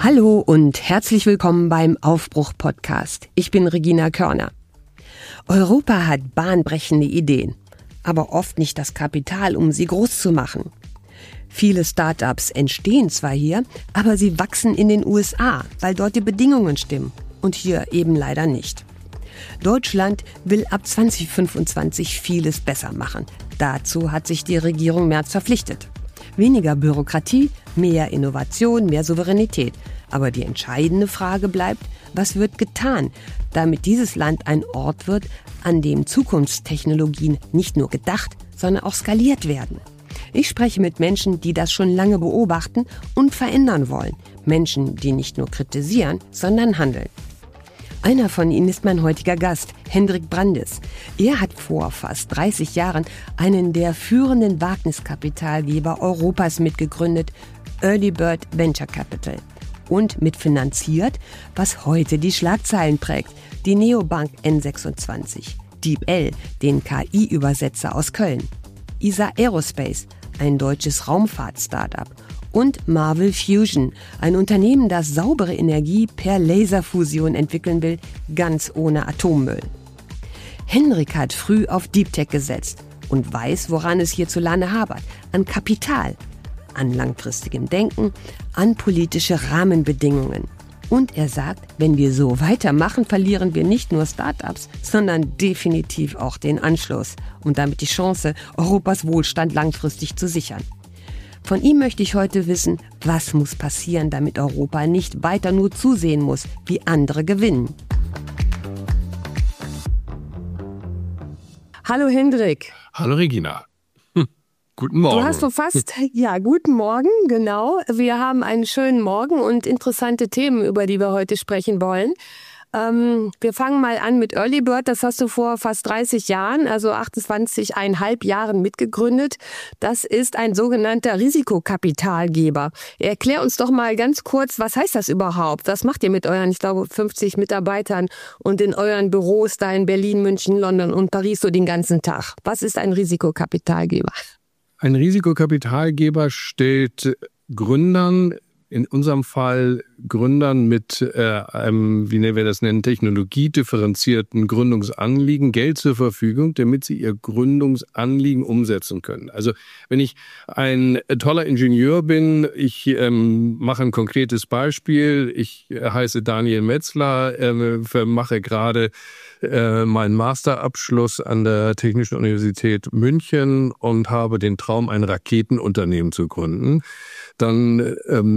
Hallo und herzlich willkommen beim Aufbruch-Podcast. Ich bin Regina Körner. Europa hat bahnbrechende Ideen, aber oft nicht das Kapital, um sie groß zu machen. Viele Start-ups entstehen zwar hier, aber sie wachsen in den USA, weil dort die Bedingungen stimmen und hier eben leider nicht. Deutschland will ab 2025 vieles besser machen. Dazu hat sich die Regierung Merz verpflichtet. Weniger Bürokratie, mehr Innovation, mehr Souveränität. Aber die entscheidende Frage bleibt, was wird getan, damit dieses Land ein Ort wird, an dem Zukunftstechnologien nicht nur gedacht, sondern auch skaliert werden. Ich spreche mit Menschen, die das schon lange beobachten und verändern wollen. Menschen, die nicht nur kritisieren, sondern handeln. Einer von ihnen ist mein heutiger Gast, Hendrik Brandis. Er hat vor fast 30 Jahren einen der führenden Wagniskapitalgeber Europas mitgegründet, Early Bird Venture Capital, und mitfinanziert, was heute die Schlagzeilen prägt, die Neobank N26, DeepL, den KI-Übersetzer aus Köln, ESA Aerospace, ein deutsches Raumfahrt-Startup, und Marvel Fusion, ein Unternehmen, das saubere Energie per Laserfusion entwickeln will, ganz ohne Atommüll. Hendrik hat früh auf Deep Tech gesetzt und weiß, woran es hierzulande hapert: an Kapital, an langfristigem Denken, an politische Rahmenbedingungen. Und er sagt, wenn wir so weitermachen, verlieren wir nicht nur Startups, sondern definitiv auch den Anschluss und damit die Chance, Europas Wohlstand langfristig zu sichern. Von ihm möchte ich heute wissen, was muss passieren, damit Europa nicht weiter nur zusehen muss, wie andere gewinnen. Hallo Hendrik. Hallo Regina. Guten Morgen. Du hast so fast, guten Morgen, genau. Wir haben einen schönen Morgen und interessante Themen, über die wir heute sprechen wollen. Wir fangen mal an mit Early Bird. Das hast du vor fast 30 Jahren, also 28,5 Jahren mitgegründet. Das ist ein sogenannter Risikokapitalgeber. Erklär uns doch mal ganz kurz, was heißt das überhaupt? Was macht ihr mit euren, ich glaube, 50 Mitarbeitern und in euren Büros da in Berlin, München, London und Paris so den ganzen Tag? Was ist ein Risikokapitalgeber? Ein Risikokapitalgeber stellt Gründern, in unserem Fall Gründern mit einem, wie wir das nennen, technologiedifferenzierten Gründungsanliegen Geld zur Verfügung, damit sie ihr Gründungsanliegen umsetzen können. Also wenn ich ein toller Ingenieur bin, ich mache ein konkretes Beispiel, ich heiße Daniel Metzler, mache gerade meinen Masterabschluss an der Technischen Universität München und habe den Traum, ein Raketenunternehmen zu gründen. Dann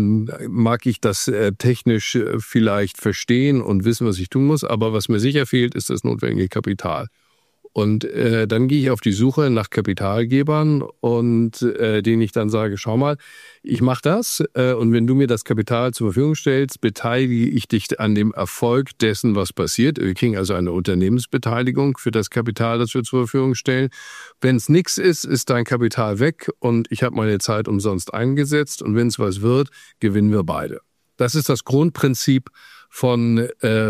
mag ich das technisch vielleicht verstehen und wissen, was ich tun muss, aber was mir sicher fehlt, ist das notwendige Kapital. Und dann gehe ich auf die Suche nach Kapitalgebern und denen ich dann sage, schau mal, ich mache das und wenn du mir das Kapital zur Verfügung stellst, beteilige ich dich an dem Erfolg dessen, was passiert. Wir kriegen also eine Unternehmensbeteiligung für das Kapital, das wir zur Verfügung stellen. Wenn es nichts ist, ist dein Kapital weg und ich habe meine Zeit umsonst eingesetzt und wenn es was wird, gewinnen wir beide. Das ist das Grundprinzip von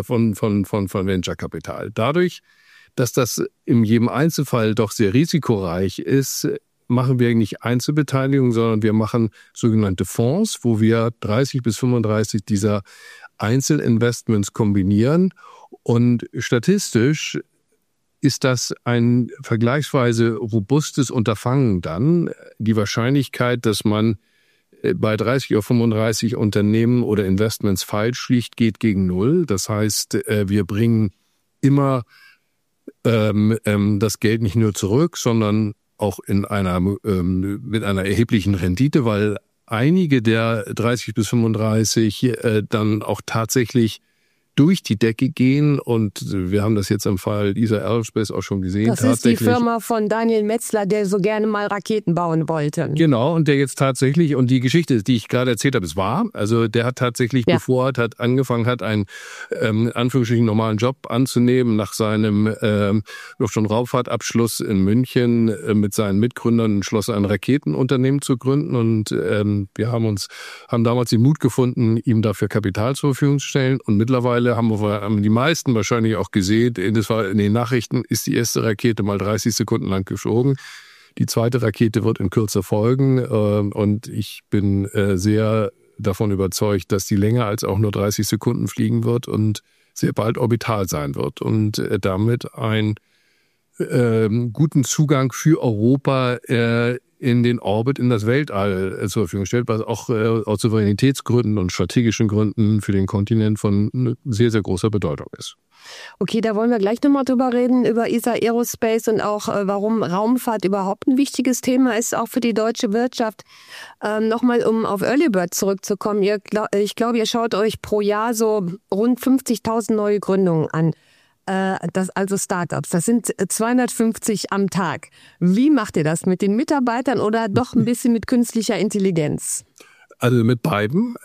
Venture Capital. Dadurch, dass das in jedem Einzelfall doch sehr risikoreich ist, machen wir nicht Einzelbeteiligung, sondern wir machen sogenannte Fonds, wo wir 30 bis 35 dieser Einzelinvestments kombinieren. Und statistisch ist das ein vergleichsweise robustes Unterfangen dann. Die Wahrscheinlichkeit, dass man bei 30 oder 35 Unternehmen oder Investments falsch liegt, geht gegen null. Das heißt, wir bringen immer das Geld nicht nur zurück, sondern auch mit einer erheblichen Rendite, weil einige der 30 bis 35 dann auch tatsächlich durch die Decke gehen und wir haben das jetzt im Fall ESA Aerospace auch schon gesehen. Das ist die Firma von Daniel Metzler, der so gerne mal Raketen bauen wollte. Genau, und der jetzt tatsächlich, und die Geschichte, die ich gerade erzählt habe, ist wahr. Also der hat tatsächlich, bevor er angefangen hat, einen in Anführungsstrichen normalen Job anzunehmen, nach seinem Luft- und Raumfahrtabschluss in München mit seinen Mitgründern entschlossen, ein Raketenunternehmen zu gründen und wir haben damals den Mut gefunden, ihm dafür Kapital zur Verfügung zu stellen und mittlerweile haben die meisten wahrscheinlich auch gesehen, das war in den Nachrichten, ist die erste Rakete mal 30 Sekunden lang geflogen. Die zweite Rakete wird in Kürze folgen und ich bin sehr davon überzeugt, dass die länger als auch nur 30 Sekunden fliegen wird und sehr bald orbital sein wird und damit einen guten Zugang für Europa in den Orbit, in das Weltall zur Verfügung stellt, was auch aus Souveränitätsgründen und strategischen Gründen für den Kontinent von sehr, sehr großer Bedeutung ist. Okay, da wollen wir gleich nochmal drüber reden, über ESA Aerospace und auch, warum Raumfahrt überhaupt ein wichtiges Thema ist, auch für die deutsche Wirtschaft. Nochmal, um auf Early Bird zurückzukommen. Ich glaube, ihr schaut euch pro Jahr so rund 50.000 neue Gründungen an. Also Startups. Das sind 250 am Tag. Wie macht ihr das? Mit den Mitarbeitern oder doch ein bisschen mit künstlicher Intelligenz? Also mit beiden.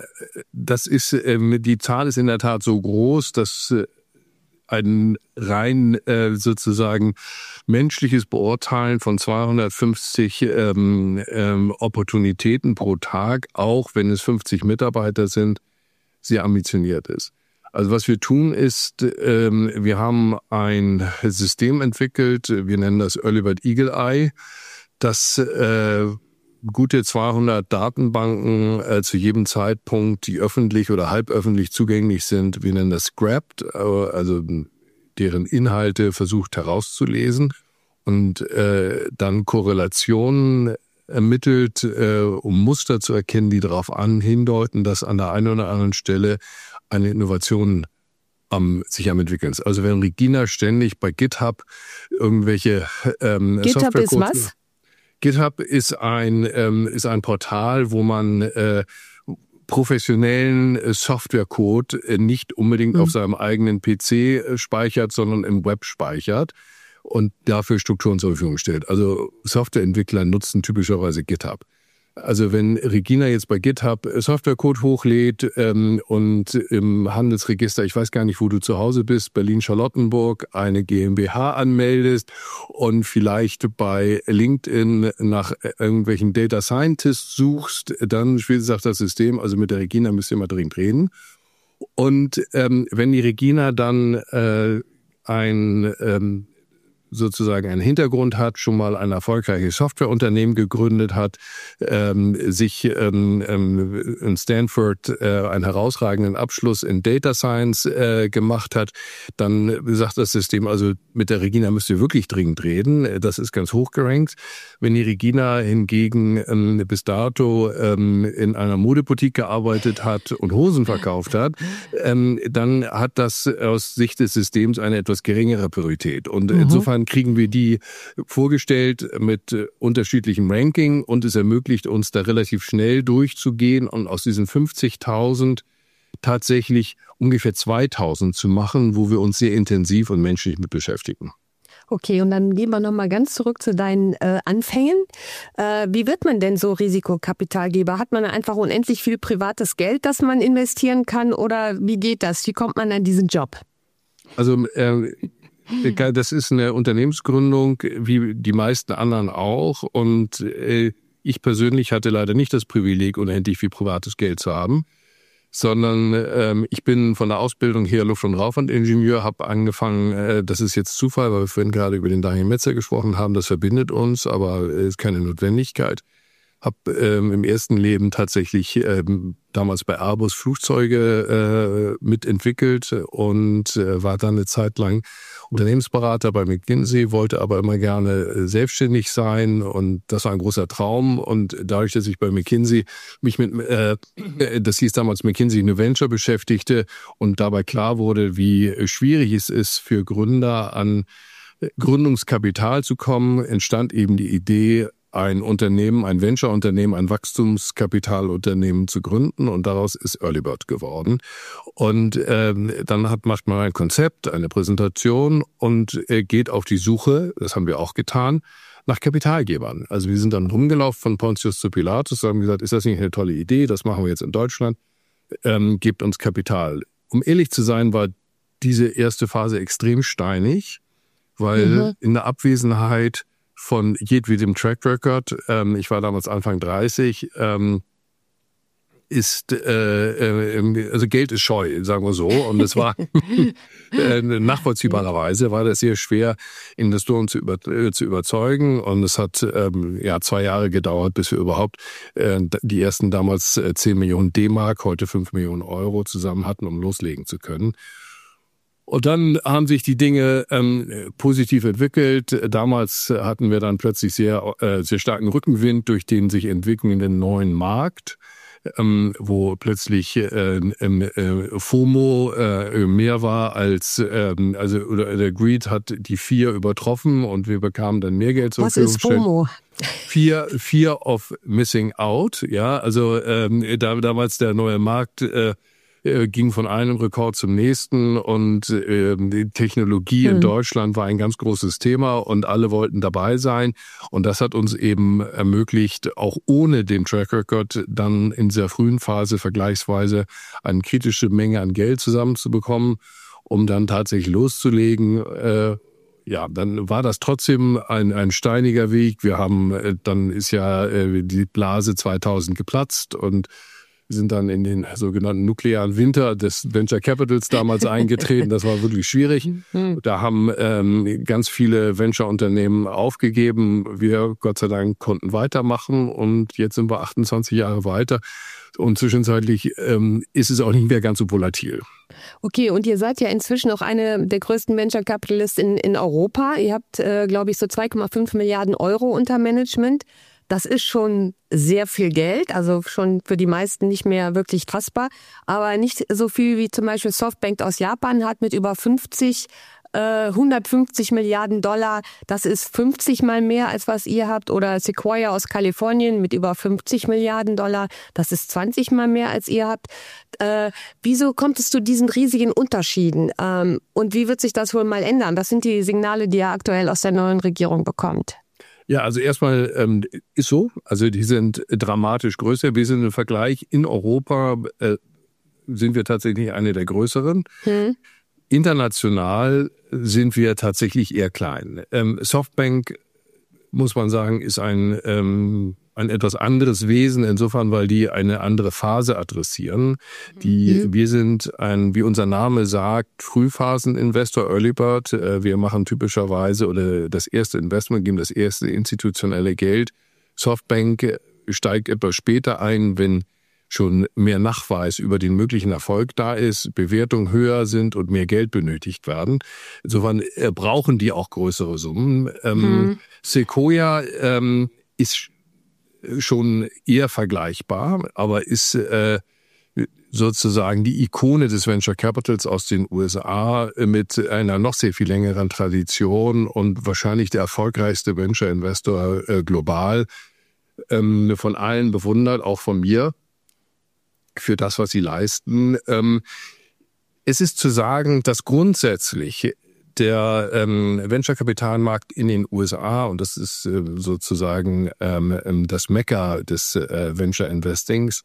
Die Zahl ist in der Tat so groß, dass ein rein sozusagen menschliches Beurteilen von 250 Opportunitäten pro Tag, auch wenn es 50 Mitarbeiter sind, sehr ambitioniert ist. Also was wir tun ist, wir haben ein System entwickelt, wir nennen das Early Bird Eagle Eye, das gute 200 Datenbanken zu jedem Zeitpunkt, die öffentlich oder halböffentlich zugänglich sind, wir nennen das Scrapped, also deren Inhalte versucht herauszulesen und dann Korrelationen ermittelt, um Muster zu erkennen, die darauf hindeuten, dass an der einen oder anderen Stelle eine Innovation sich am entwickeln ist. Also wenn Regina ständig bei GitHub irgendwelche GitHub ist was? GitHub ist ein Portal, wo man professionellen Softwarecode nicht unbedingt auf seinem eigenen PC speichert, sondern im Web speichert und dafür Strukturen zur Verfügung stellt. Also Softwareentwickler nutzen typischerweise GitHub. Also wenn Regina jetzt bei GitHub Softwarecode hochlädt und im Handelsregister, ich weiß gar nicht, wo du zu Hause bist, Berlin-Charlottenburg, eine GmbH anmeldest und vielleicht bei LinkedIn nach irgendwelchen Data Scientists suchst, dann sagt das System, also mit der Regina müsst ihr mal dringend reden. Und wenn die Regina dann sozusagen einen Hintergrund hat, schon mal ein erfolgreiches Softwareunternehmen gegründet hat, sich in Stanford einen herausragenden Abschluss in Data Science gemacht hat, dann sagt das System, also mit der Regina müsst ihr wirklich dringend reden. Das ist ganz hoch gerankt. Wenn die Regina hingegen bis dato in einer Modeboutique gearbeitet hat und Hosen verkauft hat, dann hat das aus Sicht des Systems eine etwas geringere Priorität. Und insofern kriegen wir die vorgestellt mit unterschiedlichem Ranking und es ermöglicht uns da relativ schnell durchzugehen und aus diesen 50.000 tatsächlich ungefähr 2.000 zu machen, wo wir uns sehr intensiv und menschlich mit beschäftigen. Okay, und dann gehen wir nochmal ganz zurück zu deinen Anfängen. Wie wird man denn so Risikokapitalgeber? Hat man einfach unendlich viel privates Geld, das man investieren kann oder wie geht das? Wie kommt man an diesen Job? Also das ist eine Unternehmensgründung, wie die meisten anderen auch. Und ich persönlich hatte leider nicht das Privileg, unendlich viel privates Geld zu haben, sondern ich bin von der Ausbildung her Luft- und Raumfahrtingenieur, habe angefangen, das ist jetzt Zufall, weil wir vorhin gerade über den Daniel Metzer gesprochen haben, das verbindet uns, aber ist keine Notwendigkeit. Habe im ersten Leben tatsächlich damals bei Airbus Flugzeuge mitentwickelt und war dann eine Zeit lang Unternehmensberater bei McKinsey, wollte aber immer gerne selbstständig sein und das war ein großer Traum. Und dadurch, dass ich bei McKinsey mich mit, das hieß damals McKinsey New Venture beschäftigte und dabei klar wurde, wie schwierig es ist für Gründer an Gründungskapital zu kommen, entstand eben die Idee, ein Unternehmen, ein Venture-Unternehmen, ein Wachstumskapitalunternehmen zu gründen und daraus ist Early Bird geworden. Und dann macht man ein Konzept, eine Präsentation und geht auf die Suche, das haben wir auch getan, nach Kapitalgebern. Also wir sind dann rumgelaufen von Pontius zu Pilatus und haben gesagt, ist das nicht eine tolle Idee, das machen wir jetzt in Deutschland, gebt uns Kapital. Um ehrlich zu sein, war diese erste Phase extrem steinig, weil in der Abwesenheit von jedwedem Track Record. Ich war damals Anfang 30. ist, also Geld ist scheu, sagen wir so. Und es war nachvollziehbarerweise war das sehr schwer, Investoren zu überzeugen. Und es hat 2 Jahre gedauert, bis wir überhaupt die ersten damals 10 Millionen D-Mark, heute 5 Millionen Euro zusammen hatten, um loslegen zu können. Und dann haben sich die Dinge positiv entwickelt. Damals hatten wir dann plötzlich sehr starken Rückenwind durch den sich entwickelnden neuen Markt, wo plötzlich FOMO mehr war als der Greed hat die Fear übertroffen und wir bekamen dann mehr Geld zur Verfügung. Was ist FOMO? Fear of missing out, ja, also damals der neue Markt ging von einem Rekord zum nächsten und die Technologie in Deutschland war ein ganz großes Thema und alle wollten dabei sein. Und das hat uns eben ermöglicht, auch ohne den Track Record dann in dieser frühen Phase vergleichsweise eine kritische Menge an Geld zusammenzubekommen, um dann tatsächlich loszulegen. Dann war das trotzdem ein steiniger Weg. Wir haben, dann ist ja die Blase 2000 geplatzt und sind dann in den sogenannten nuklearen Winter des Venture Capitals damals eingetreten. Das war wirklich schwierig. Da haben ganz viele Venture-Unternehmen aufgegeben. Wir, Gott sei Dank, konnten weitermachen und jetzt sind wir 28 Jahre weiter. Und zwischenzeitlich ist es auch nicht mehr ganz so volatil. Okay, und ihr seid ja inzwischen auch eine der größten Venture Capitalists in Europa. Ihr habt, glaube ich, so 2,5 Milliarden Euro unter Management. Das ist schon sehr viel Geld, also schon für die meisten nicht mehr wirklich fassbar, aber nicht so viel wie zum Beispiel Softbank aus Japan hat mit über 150 Milliarden $. Das ist 50 mal mehr, als was ihr habt. Oder Sequoia aus Kalifornien mit über 50 Milliarden $. Das ist 20 mal mehr, als ihr habt. Wieso kommt es zu diesen riesigen Unterschieden? Und wie wird sich das wohl mal ändern? Was sind die Signale, die ihr aktuell aus der neuen Regierung bekommt? Ja, also erstmal ist so, also die sind dramatisch größer. Wir sind im Vergleich in Europa, sind wir tatsächlich eine der größeren. International sind wir tatsächlich eher klein. Softbank, muss man sagen, ist ein etwas anderes Wesen, insofern, weil die eine andere Phase adressieren. Wir sind wie unser Name sagt, Frühphaseninvestor, Early Bird. Wir machen typischerweise oder das erste Investment, geben das erste institutionelle Geld. Softbank steigt etwas später ein, wenn schon mehr Nachweis über den möglichen Erfolg da ist, Bewertungen höher sind und mehr Geld benötigt werden. Insofern brauchen die auch größere Summen. Sequoia ist schon eher vergleichbar, aber ist sozusagen die Ikone des Venture Capitals aus den USA mit einer noch sehr viel längeren Tradition und wahrscheinlich der erfolgreichste Venture Investor global, von allen bewundert, auch von mir, für das, was sie leisten. Es ist zu sagen, dass grundsätzlich der Venture-Kapitalmarkt in den USA, und das ist sozusagen das Mekka des Venture-Investings,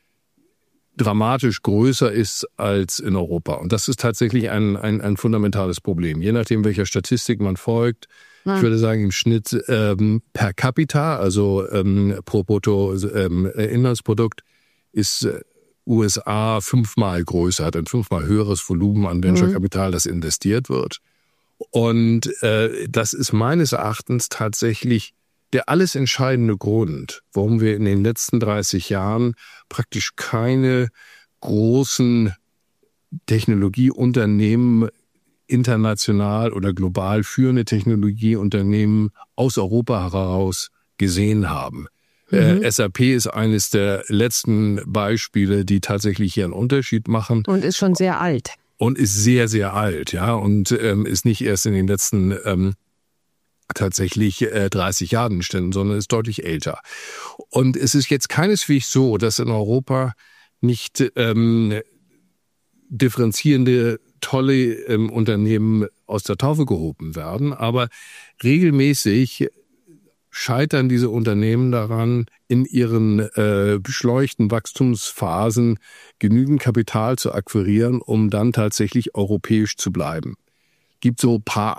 dramatisch größer ist als in Europa. Und das ist tatsächlich ein fundamentales Problem. Je nachdem, welcher Statistik man folgt, ich würde sagen im Schnitt per capita, also pro Bruttoinlandsprodukt, ist USA 5-mal größer, hat ein 5-mal höheres Volumen an Venture-Kapital, das investiert wird. Und das ist meines Erachtens tatsächlich der alles entscheidende Grund, warum wir in den letzten 30 Jahren praktisch keine großen Technologieunternehmen international oder global führende Technologieunternehmen aus Europa heraus gesehen haben. SAP ist eines der letzten Beispiele, die tatsächlich hier einen Unterschied machen. Und ist schon sehr alt. Und ist sehr, sehr alt, ja, und ist nicht erst in den letzten tatsächlich 30 Jahren entstanden, sondern ist deutlich älter. Und es ist jetzt keineswegs so, dass in Europa nicht differenzierende, tolle Unternehmen aus der Taufe gehoben werden, aber regelmäßig scheitern diese Unternehmen daran, in ihren beschleunigten Wachstumsphasen genügend Kapital zu akquirieren, um dann tatsächlich europäisch zu bleiben. Gibt so ein paar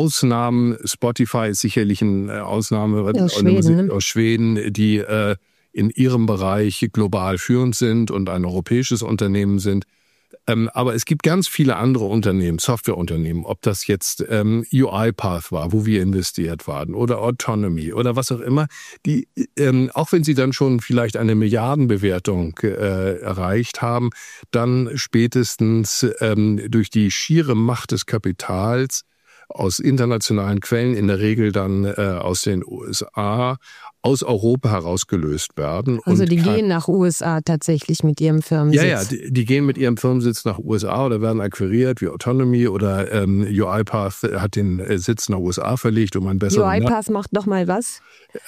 Ausnahmen. Spotify ist sicherlich eine Ausnahme aus Schweden, die in ihrem Bereich global führend sind und ein europäisches Unternehmen sind. Aber es gibt ganz viele andere Unternehmen, Softwareunternehmen, ob das jetzt UiPath war, wo wir investiert waren, oder Autonomy oder was auch immer, die, auch wenn sie dann schon vielleicht eine Milliardenbewertung erreicht haben, dann spätestens durch die schiere Macht des Kapitals aus internationalen Quellen, in der Regel dann aus den USA, aus Europa herausgelöst werden. Also die gehen nach USA tatsächlich mit ihrem Firmensitz? Ja, die gehen mit ihrem Firmensitz nach USA oder werden akquiriert wie Autonomy oder UiPath hat den Sitz nach USA verlegt, um ein besseres... UiPath macht nochmal was?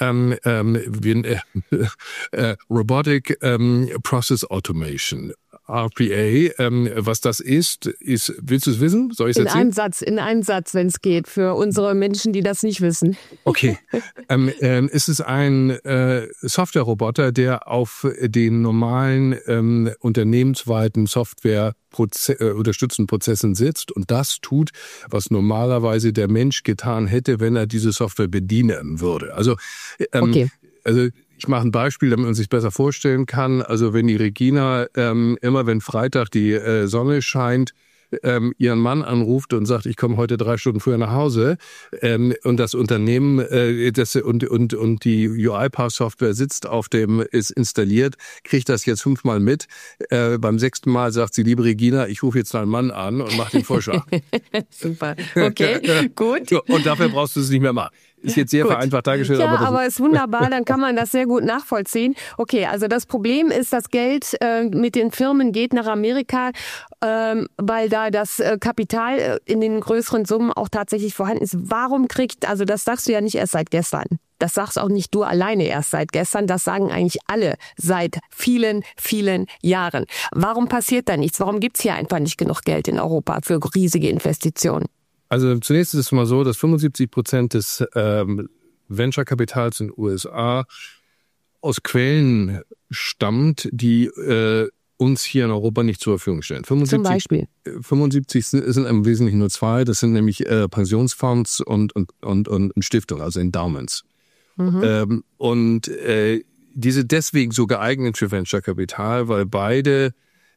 Robotic Process Automation. RPA, was das ist, willst du es wissen? Soll ich es erzählen? In einem Satz, wenn es geht, für unsere Menschen, die das nicht wissen. Okay. Es ist ein Softwareroboter, der auf den normalen unternehmensweiten unterstützten Prozessen sitzt und das tut, was normalerweise der Mensch getan hätte, wenn er diese Software bedienen würde. Also ich mache ein Beispiel, damit man sich besser vorstellen kann. Also wenn die Regina immer, wenn Freitag die Sonne scheint, ihren Mann anruft und sagt, ich komme heute 3 Stunden früher nach Hause und das Unternehmen und die UiPath-Software ist installiert, kriegt das jetzt 5-mal mit. Beim 6. Mal sagt sie, liebe Regina, ich rufe jetzt deinen Mann an und mache den Vorschlag. Super, okay, gut. Und dafür brauchst du es nicht mehr machen. Ist jetzt sehr vereinfacht dargestellt. Ja, aber ist wunderbar, dann kann man das sehr gut nachvollziehen. Okay, also das Problem ist, das Geld mit den Firmen geht nach Amerika, weil da das Kapital in den größeren Summen auch tatsächlich vorhanden ist. Warum also das sagst du ja nicht erst seit gestern. Das sagst auch nicht du alleine erst seit gestern. Das sagen eigentlich alle seit vielen, vielen Jahren. Warum passiert da nichts? Warum gibt's hier einfach nicht genug Geld in Europa für riesige Investitionen? Also zunächst ist es mal so, dass 75% des Venture-Kapitals in den USA aus Quellen stammt, die uns hier in Europa nicht zur Verfügung stellen. Zum Beispiel? 75 sind im Wesentlichen nur 2, das sind nämlich Pensionsfonds und Stiftungen, also Endowments. Mhm. Die sind deswegen so geeignet für Venture-Kapital, weil beide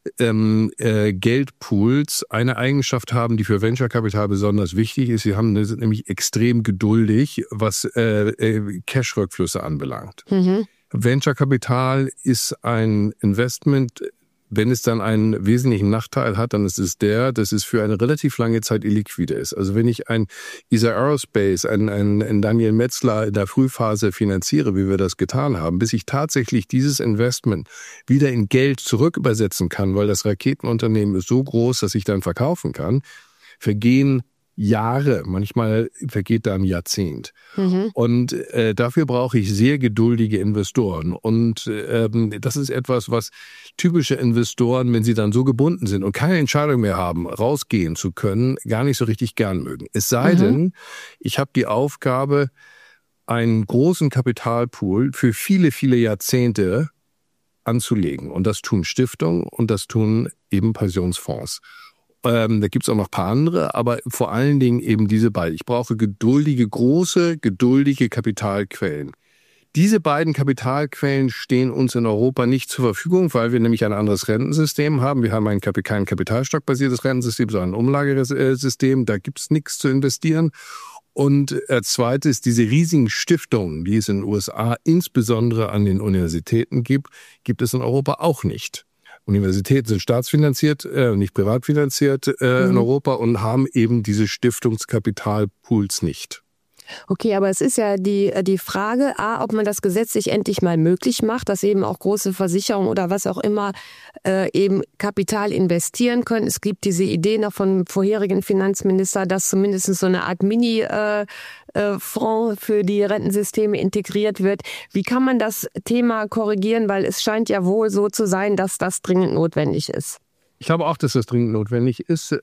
Geldpools eine Eigenschaft haben, die für Venture-Kapital besonders wichtig ist. Sie sind nämlich extrem geduldig, was Cash-Rückflüsse anbelangt. Mhm. Venture-Kapital ist ein Investment, wenn es dann einen wesentlichen Nachteil hat, dann ist es dass es für eine relativ lange Zeit illiquide ist. Also wenn ich ein ESA Aerospace, ein Daniel Metzler in der Frühphase finanziere, wie wir das getan haben, bis ich tatsächlich dieses Investment wieder in Geld zurück übersetzen kann, weil das Raketenunternehmen ist so groß, dass ich dann verkaufen kann, vergehen Jahre, manchmal vergeht da ein Jahrzehnt. Mhm. Und dafür brauche ich sehr geduldige Investoren. Und das ist etwas, was typische Investoren, wenn sie dann so gebunden sind und keine Entscheidung mehr haben, rausgehen zu können, gar nicht so richtig gern mögen. Es sei denn, ich habe die Aufgabe, einen großen Kapitalpool für viele, viele Jahrzehnte anzulegen. Und das tun Stiftungen und das tun eben Pensionsfonds. Da gibt's auch noch ein paar andere, aber vor allen Dingen eben diese beiden. Ich brauche große, geduldige Kapitalquellen. Diese beiden Kapitalquellen stehen uns in Europa nicht zur Verfügung, weil wir nämlich ein anderes Rentensystem haben. Wir haben kein kapitalstockbasiertes Rentensystem, sondern ein Umlagesystem. Da gibt's nichts zu investieren. Und zweites, diese riesigen Stiftungen, die es in den USA insbesondere an den Universitäten gibt es in Europa auch nicht. Universitäten sind staatsfinanziert, nicht privatfinanziert in Europa und haben eben diese Stiftungskapitalpools nicht. Okay, aber es ist ja die Frage, ob man das gesetzlich endlich mal möglich macht, dass eben auch große Versicherungen oder was auch immer eben Kapital investieren können. Es gibt diese Idee noch vom vorherigen Finanzminister, dass zumindest so eine Art Mini-Fonds für die Rentensysteme integriert wird. Wie kann man das Thema korrigieren? Weil es scheint ja wohl so zu sein, dass das dringend notwendig ist. Ich glaube auch, dass das dringend notwendig ist.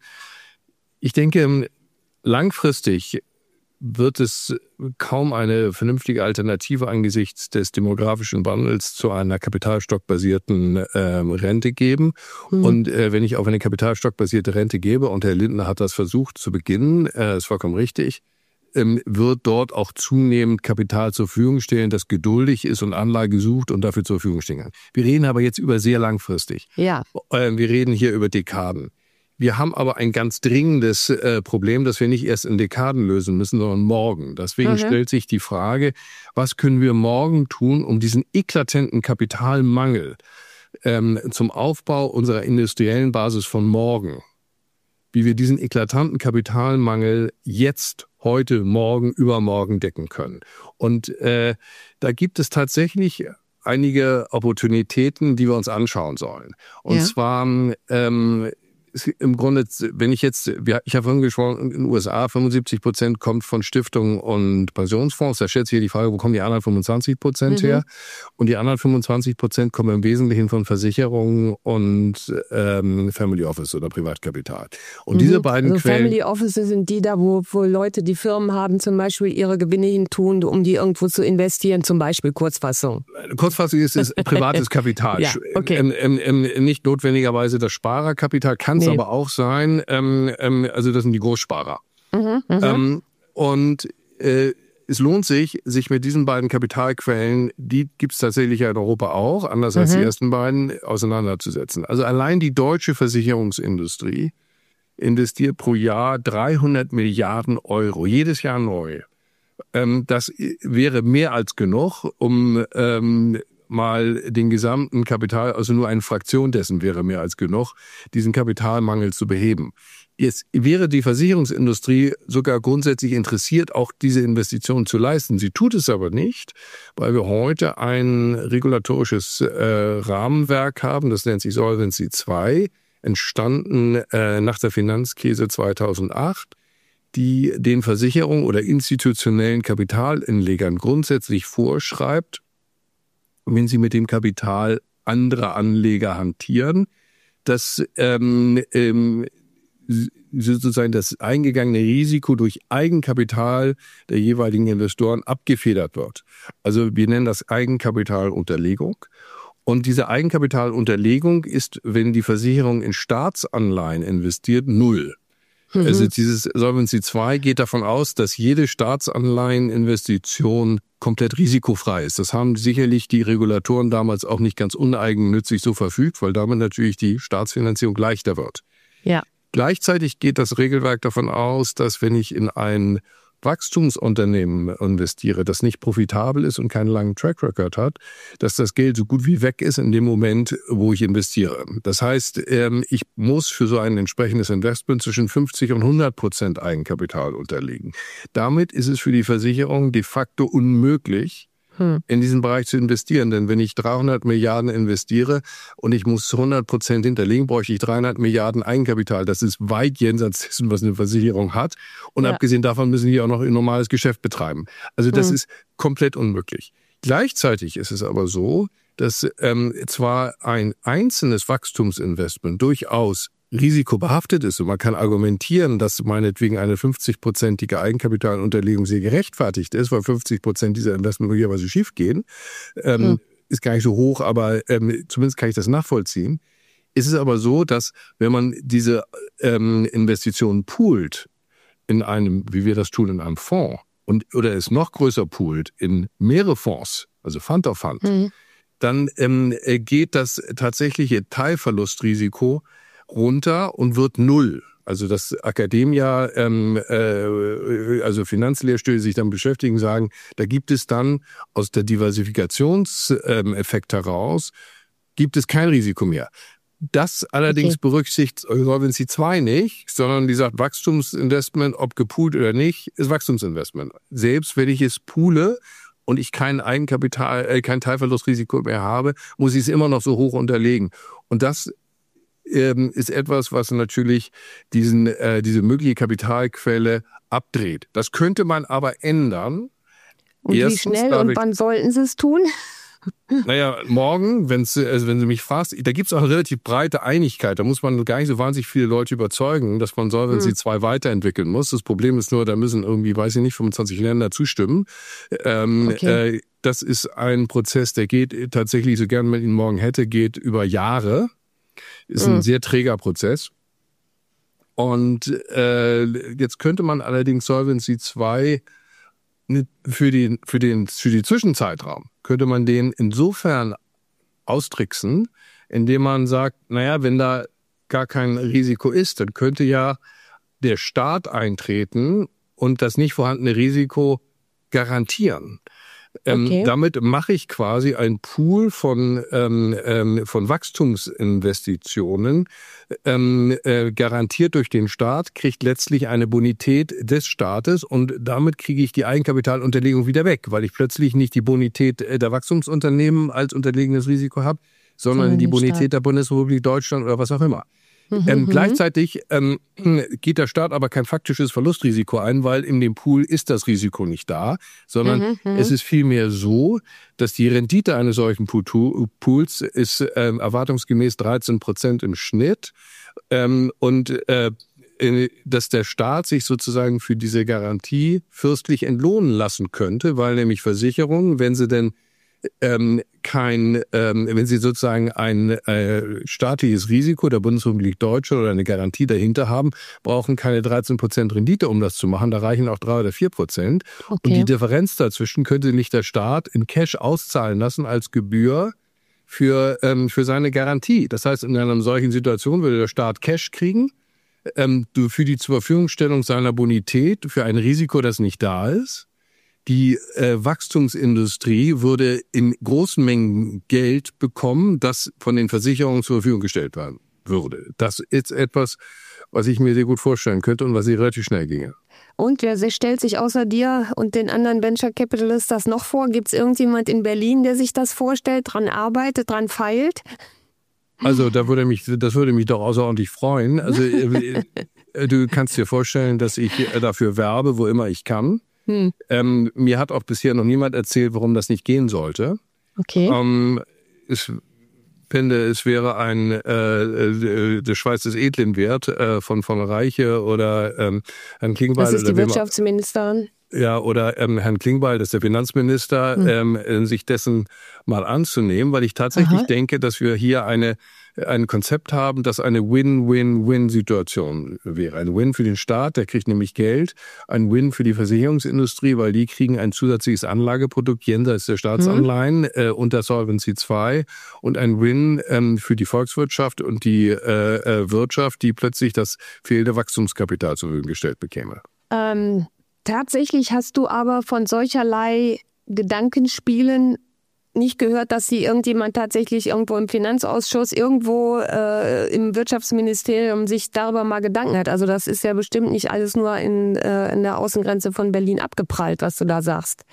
Ich denke, langfristig wird es kaum eine vernünftige Alternative angesichts des demografischen Wandels zu einer kapitalstockbasierten Rente geben. Mhm. Und wenn ich auf eine kapitalstockbasierte Rente gebe, und Herr Lindner hat das versucht zu beginnen, ist vollkommen richtig, wird dort auch zunehmend Kapital zur Verfügung stellen, das geduldig ist und Anlage sucht und dafür zur Verfügung stehen kann. Wir reden aber jetzt über sehr langfristig. Ja. Wir reden hier über Dekaden. Wir haben aber ein ganz dringendes Problem, das wir nicht erst in Dekaden lösen müssen, sondern morgen. Deswegen stellt sich die Frage, was können wir morgen tun, um diesen eklatanten Kapitalmangel zum Aufbau unserer industriellen Basis von morgen, wie wir diesen eklatanten Kapitalmangel jetzt, heute, morgen, übermorgen decken können. Und da gibt es tatsächlich einige Opportunitäten, die wir uns anschauen sollen. Und zwar im Grunde, wenn ich habe vorhin gesprochen, in den USA 75% kommt von Stiftungen und Pensionsfonds. Da stellt sich hier die Frage, wo kommen die anderen 25% her? Und die anderen 25% kommen im Wesentlichen von Versicherungen und Family Office oder Privatkapital. Und diese beiden Quellen... Family Offices sind die da, wo Leute, die Firmen haben, zum Beispiel ihre Gewinne hintun, um die irgendwo zu investieren, zum Beispiel Kurzfassung. Kurzfassung ist es privates Kapital. Ja, okay. Nicht notwendigerweise das Sparerkapital, kann es aber auch sein, also das sind die Großsparer. Und es lohnt sich mit diesen beiden Kapitalquellen, die gibt es tatsächlich ja in Europa auch, anders als die ersten beiden, auseinanderzusetzen. Also allein die deutsche Versicherungsindustrie investiert pro Jahr 300 Milliarden Euro, jedes Jahr neu. Das wäre mehr als genug, um mal den gesamten Kapital, also nur eine Fraktion dessen wäre mehr als genug, diesen Kapitalmangel zu beheben. Jetzt wäre die Versicherungsindustrie sogar grundsätzlich interessiert, auch diese Investitionen zu leisten. Sie tut es aber nicht, weil wir heute ein regulatorisches Rahmenwerk haben, das nennt sich Solvency II, entstanden nach der Finanzkrise 2008, die den Versicherungen oder institutionellen Kapitalanlegern grundsätzlich vorschreibt, wenn sie mit dem Kapital anderer Anleger hantieren, dass sozusagen das eingegangene Risiko durch Eigenkapital der jeweiligen Investoren abgefedert wird. Also wir nennen das Eigenkapitalunterlegung. Und diese Eigenkapitalunterlegung ist, wenn die Versicherung in Staatsanleihen investiert, null. Also dieses Solvency II geht davon aus, dass jede Staatsanleiheninvestition komplett risikofrei ist. Das haben sicherlich die Regulatoren damals auch nicht ganz uneigennützig so verfügt, weil damit natürlich die Staatsfinanzierung leichter wird. Ja. Gleichzeitig geht das Regelwerk davon aus, dass wenn ich in ein Wachstumsunternehmen investiere, das nicht profitabel ist und keinen langen Track Record hat, dass das Geld so gut wie weg ist in dem Moment, wo ich investiere. Das heißt, ich muss für so ein entsprechendes Investment zwischen 50% und 100% Eigenkapital unterlegen. Damit ist es für die Versicherung de facto unmöglich, in diesen Bereich zu investieren. Denn wenn ich 300 Milliarden investiere und ich muss 100% hinterlegen, bräuchte ich 300 Milliarden Eigenkapital. Das ist weit jenseits dessen, was eine Versicherung hat. Und abgesehen davon müssen die auch noch ein normales Geschäft betreiben. Also das ist komplett unmöglich. Gleichzeitig ist es aber so, dass zwar ein einzelnes Wachstumsinvestment durchaus risikobehaftet ist und man kann argumentieren, dass meinetwegen eine 50-prozentige Eigenkapitalunterlegung sehr gerechtfertigt ist, weil 50% dieser Investment möglicherweise schief gehen, ist gar nicht so hoch, aber zumindest kann ich das nachvollziehen. Ist es aber so, dass wenn man diese Investitionen poolt in einem, wie wir das tun, in einem Fonds oder es noch größer poolt in mehrere Fonds, also Fund of Fund, dann geht das tatsächliche Teilverlustrisiko runter und wird null. Also das Academia, also Finanzlehrstühle, die sich dann beschäftigen, sagen, da gibt es dann aus der Diversifikationseffekt heraus, gibt es kein Risiko mehr. Das allerdings berücksichtigt Solvency II nicht, sondern die sagt, Wachstumsinvestment, ob gepoolt oder nicht, ist Wachstumsinvestment. Selbst wenn ich es poole und ich kein Eigenkapital, kein Teilverlustrisiko mehr habe, muss ich es immer noch so hoch unterlegen. Und das ist etwas, was natürlich diese mögliche Kapitalquelle abdreht. Das könnte man aber ändern. Und wie schnell und wann sollten Sie es tun? Naja, morgen, wenn Sie mich fragst, da gibt es auch eine relativ breite Einigkeit. Da muss man gar nicht so wahnsinnig viele Leute überzeugen, dass man Solvency II weiterentwickeln muss. Das Problem ist nur, da müssen irgendwie, weiß ich nicht, 25 Länder zustimmen. Das ist ein Prozess, der geht tatsächlich, so gern man ihn morgen hätte, geht über Jahre. Ist ein sehr träger Prozess. Und jetzt könnte man allerdings Solvency II für die Zwischenzeitraum könnte man den insofern austricksen, indem man sagt, naja, wenn da gar kein Risiko ist, dann könnte ja der Staat eintreten und das nicht vorhandene Risiko garantieren. Okay. Damit mache ich quasi einen Pool von Wachstumsinvestitionen, garantiert durch den Staat, kriegt letztlich eine Bonität des Staates und damit kriege ich die Eigenkapitalunterlegung wieder weg, weil ich plötzlich nicht die Bonität der Wachstumsunternehmen als unterlegenes Risiko habe, sondern die Bonität Staat der Bundesrepublik Deutschland oder was auch immer. Gleichzeitig geht der Staat aber kein faktisches Verlustrisiko ein, weil in dem Pool ist das Risiko nicht da, sondern es ist vielmehr so, dass die Rendite eines solchen Pools ist erwartungsgemäß 13% im Schnitt und dass der Staat sich sozusagen für diese Garantie fürstlich entlohnen lassen könnte, weil nämlich Versicherungen, wenn sie denn wenn Sie sozusagen ein staatliches Risiko der Bundesrepublik Deutschland oder eine Garantie dahinter haben, brauchen keine 13% Rendite, um das zu machen. Da reichen auch 3 oder 4%. Okay. Und die Differenz dazwischen könnte nicht der Staat in Cash auszahlen lassen als Gebühr für seine Garantie. Das heißt, in einer solchen Situation würde der Staat Cash kriegen für die Zurverfügungstellung seiner Bonität für ein Risiko, das nicht da ist. Die Wachstumsindustrie würde in großen Mengen Geld bekommen, das von den Versicherungen zur Verfügung gestellt werden würde. Das ist etwas, was ich mir sehr gut vorstellen könnte und was relativ schnell ginge. Und wer stellt sich außer dir und den anderen Venture Capitalists das noch vor? Gibt es irgendjemand in Berlin, der sich das vorstellt, dran arbeitet, dran feilt? Also das würde mich doch außerordentlich freuen. Also du kannst dir vorstellen, dass ich dafür werbe, wo immer ich kann. Mir hat auch bisher noch niemand erzählt, warum das nicht gehen sollte. Okay. Ich finde, es wäre der Schweiß des Edlen wert von Reiche oder Herrn Klingbeil. Das ist die Wirtschaftsministerin. Ja, oder Herrn Klingbeil, das ist der Finanzminister, sich dessen mal anzunehmen, weil ich tatsächlich denke, dass wir hier ein Konzept haben, das eine Win-Win-Win-Situation wäre. Ein Win für den Staat, der kriegt nämlich Geld. Ein Win für die Versicherungsindustrie, weil die kriegen ein zusätzliches Anlageprodukt jenseits der Staatsanleihen unter Solvency II. Und ein Win für die Volkswirtschaft und die Wirtschaft, die plötzlich das fehlende Wachstumskapital zur Verfügung gestellt bekäme. Tatsächlich hast du aber von solcherlei Gedankenspielen nicht gehört, dass sie irgendjemand tatsächlich irgendwo im Finanzausschuss, irgendwo im Wirtschaftsministerium sich darüber mal Gedanken hat. Also das ist ja bestimmt nicht alles nur in der Außengrenze von Berlin abgeprallt, was du da sagst.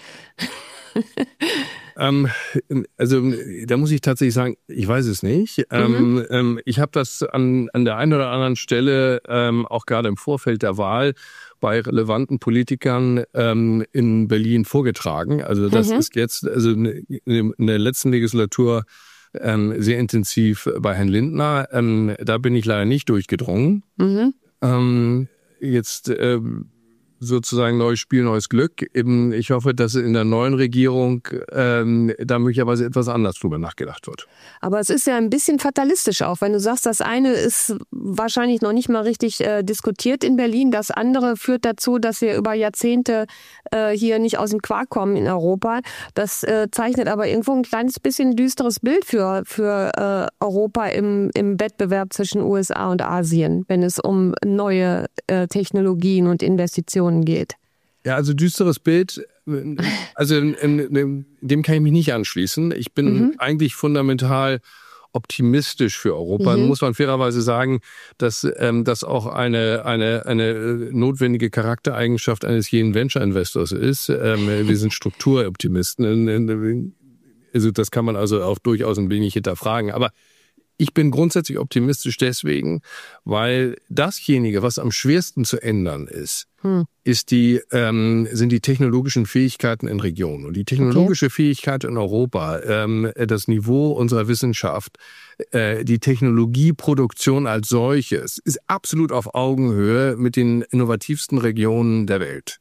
Also da muss ich tatsächlich sagen, ich weiß es nicht. Ich habe das an der einen oder anderen Stelle auch gerade im Vorfeld der Wahl bei relevanten Politikern in Berlin vorgetragen. Also das ist jetzt in der letzten Legislatur sehr intensiv bei Herrn Lindner. Da bin ich leider nicht durchgedrungen. Jetzt sozusagen neues Spiel, neues Glück. Ich hoffe, dass in der neuen Regierung da möglicherweise etwas anders drüber nachgedacht wird. Aber es ist ja ein bisschen fatalistisch auch, wenn du sagst, das eine ist wahrscheinlich noch nicht mal richtig diskutiert in Berlin. Das andere führt dazu, dass wir über Jahrzehnte hier nicht aus dem Quark kommen in Europa. Das zeichnet aber irgendwo ein kleines bisschen düsteres Bild für Europa im Wettbewerb zwischen USA und Asien, wenn es um neue Technologien und Investitionen geht. Ja, also düsteres Bild, also dem kann ich mich nicht anschließen. Ich bin eigentlich fundamental optimistisch für Europa. Muss man fairerweise sagen, dass das auch eine notwendige Charaktereigenschaft eines jeden Venture-Investors ist. Wir sind Strukturoptimisten. Also das kann man also auch durchaus ein wenig hinterfragen. Aber ich bin grundsätzlich optimistisch deswegen, weil dasjenige, was am schwersten zu ändern ist, sind die technologischen Fähigkeiten in Regionen. Und die technologische Fähigkeit in Europa, das Niveau unserer Wissenschaft, die Technologieproduktion als solches, ist absolut auf Augenhöhe mit den innovativsten Regionen der Welt.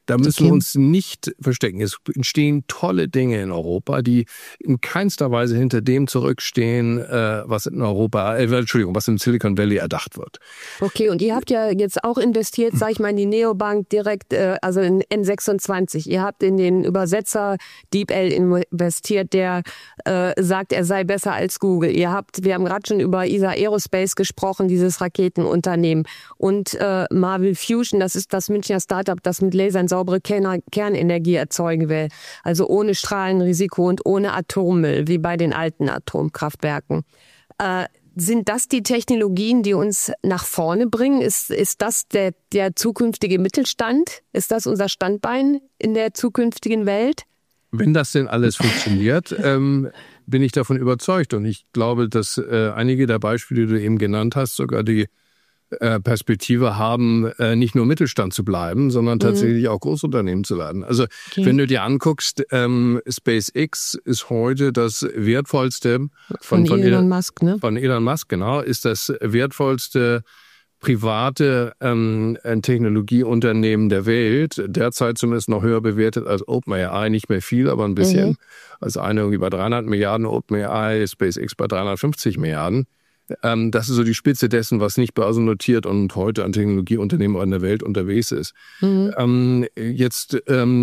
Da müssen wir uns nicht verstecken. Es entstehen tolle Dinge in Europa, die in keinster Weise hinter dem zurückstehen, was in was im Silicon Valley erdacht wird. Okay, und ihr habt ja jetzt auch investiert, sag ich mal, in die Neobank direkt, also in N26. Ihr habt in den Übersetzer DeepL investiert, der sagt, er sei besser als Google. Wir haben gerade schon über ESA Aerospace gesprochen, dieses Raketenunternehmen. Und Marvel Fusion, das ist das Münchner Startup, das mit Lasern saubere Kernenergie erzeugen will. Also ohne Strahlenrisiko und ohne Atommüll, wie bei den alten Atomkraftwerken. Sind das die Technologien, die uns nach vorne bringen? Ist das der zukünftige Mittelstand? Ist das unser Standbein in der zukünftigen Welt? Wenn das denn alles funktioniert, bin ich davon überzeugt. Und ich glaube, dass einige der Beispiele, die du eben genannt hast, sogar die Perspektive haben, nicht nur Mittelstand zu bleiben, sondern tatsächlich auch Großunternehmen zu werden. Also wenn du dir anguckst, SpaceX ist heute das wertvollste von Elon Musk, ne? Von Elon Musk, genau, ist das wertvollste private Technologieunternehmen der Welt, derzeit zumindest noch höher bewertet als OpenAI, nicht mehr viel, aber ein bisschen. Also eine irgendwie bei 300 Milliarden, OpenAI, SpaceX bei 350 Milliarden. Das ist so die Spitze dessen, was nicht börsennotiert und heute an Technologieunternehmen in der Welt unterwegs ist. Jetzt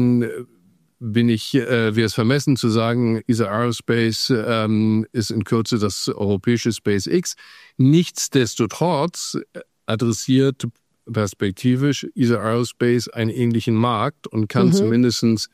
wäre es vermessen zu sagen, ESA Aerospace ist in Kürze das europäische SpaceX. Nichtsdestotrotz adressiert perspektivisch ESA Aerospace einen ähnlichen Markt und kann zumindestens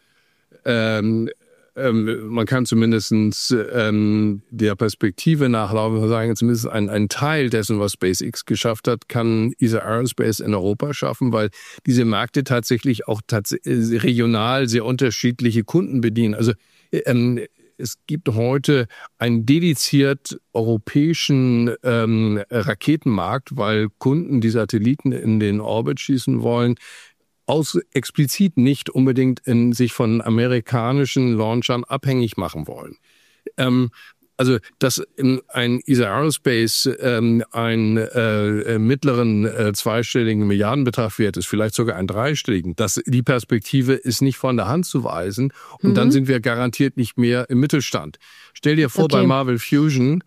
der Perspektive nachlaufen, sagen zumindest ein Teil dessen, was SpaceX geschafft hat, kann ESA Aerospace in Europa schaffen, weil diese Märkte tatsächlich auch regional sehr unterschiedliche Kunden bedienen. Also es gibt heute einen dediziert europäischen Raketenmarkt, weil Kunden die Satelliten in den Orbit schießen wollen, explizit nicht unbedingt sich von amerikanischen Launchern abhängig machen wollen. Also, dass ein ESA Aerospace einen mittleren zweistelligen Milliardenbetrag wert ist, vielleicht sogar einen dreistelligen, die Perspektive ist nicht von der Hand zu weisen. Und dann sind wir garantiert nicht mehr im Mittelstand. Stell dir vor, bei Marvel Fusion,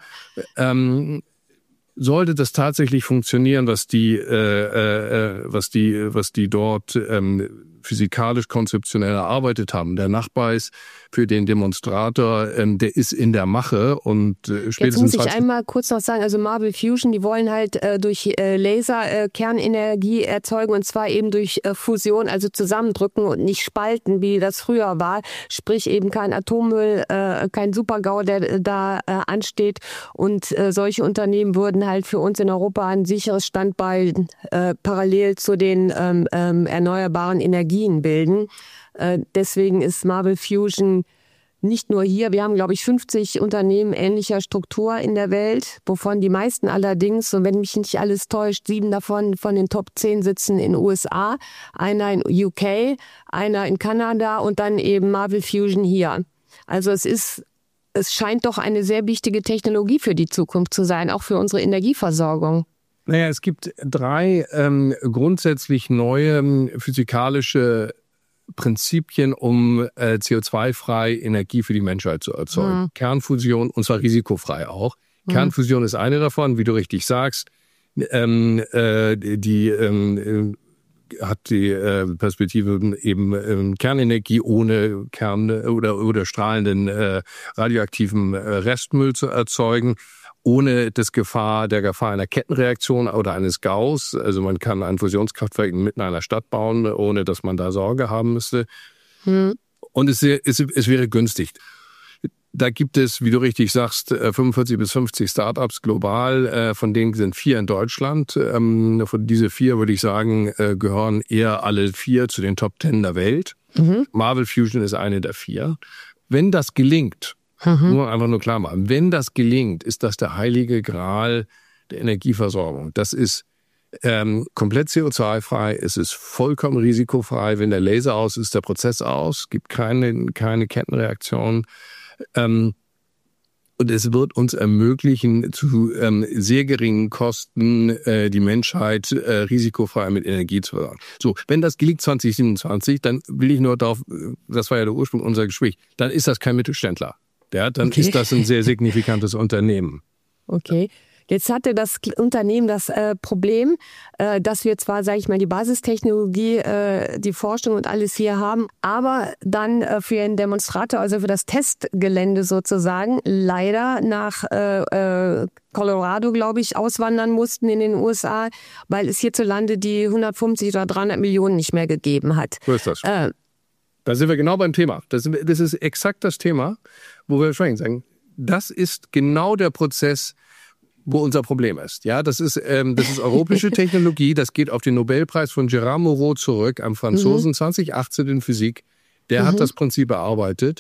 sollte das tatsächlich funktionieren, was die dort physikalisch konzeptionell erarbeitet haben. Der Nachweis für den Demonstrator, der ist in der Mache und spätestens... Jetzt muss ich einmal kurz noch sagen, also Marvel Fusion, die wollen halt durch Laser Kernenergie erzeugen und zwar eben durch Fusion, also zusammendrücken und nicht spalten, wie das früher war. Sprich eben kein Atommüll, kein Super-GAU, der da ansteht. Und solche Unternehmen würden halt für uns in Europa ein sicheres Standbein parallel zu den erneuerbaren Energien bilden. Deswegen ist Marvel Fusion nicht nur hier. Wir haben, glaube ich, 50 Unternehmen ähnlicher Struktur in der Welt, wovon die meisten allerdings, und wenn mich nicht alles täuscht, 7 davon von den Top 10 sitzen in den USA, einer in UK, einer in Kanada und dann eben Marvel Fusion hier. Also es scheint doch eine sehr wichtige Technologie für die Zukunft zu sein, auch für unsere Energieversorgung. Naja, es gibt 3 grundsätzlich neue physikalische Prinzipien, um CO2-frei Energie für die Menschheit zu erzeugen. Kernfusion, und zwar risikofrei auch. Kernfusion ist eine davon, wie du richtig sagst. Hat die Perspektive eben Kernenergie ohne Kern oder strahlenden radioaktiven Restmüll zu erzeugen, ohne der Gefahr einer Kettenreaktion oder eines GAUs. Also man kann ein Fusionskraftwerk mitten in einer Stadt bauen, ohne dass man da Sorge haben müsste. Und es wäre günstig. Da gibt es, wie du richtig sagst, 45 bis 50 Startups global, von denen sind 4 in Deutschland. Von diese 4 würde ich sagen, gehören eher alle 4 zu den Top 10 der Welt. Marvel Fusion ist eine der 4. Wenn das gelingt, nur klar machen, wenn das gelingt, ist das der heilige Gral der Energieversorgung. Das ist komplett CO2-frei, es ist vollkommen risikofrei. Wenn der Laser aus ist, der Prozess aus, gibt keine Kettenreaktion. Und Und es wird uns ermöglichen, zu sehr geringen Kosten die Menschheit risikofrei mit Energie zu versorgen. So, wenn das gelingt 2027, dann will ich nur darauf, das war ja der Ursprung unserer Gespräch, dann ist das kein Mittelständler. Ja, dann ist das ein sehr signifikantes Unternehmen. Okay. Jetzt hatte das Unternehmen das Problem, dass wir zwar, sage ich mal, die Basistechnologie, die Forschung und alles hier haben, aber dann für einen Demonstrator, also für das Testgelände sozusagen, leider nach Colorado, glaube ich, auswandern mussten in den USA, weil es hierzulande die 150 oder 300 Millionen nicht mehr gegeben hat. So ist das. Da sind wir genau beim Thema. Das ist exakt das Thema, wo wir sagen, das ist genau der Prozess, wo unser Problem ist. Ja, das ist europäische Technologie. Das geht auf den Nobelpreis von Gérard Moreau zurück, am Franzosen 2018 in Physik. Der hat das Prinzip erarbeitet.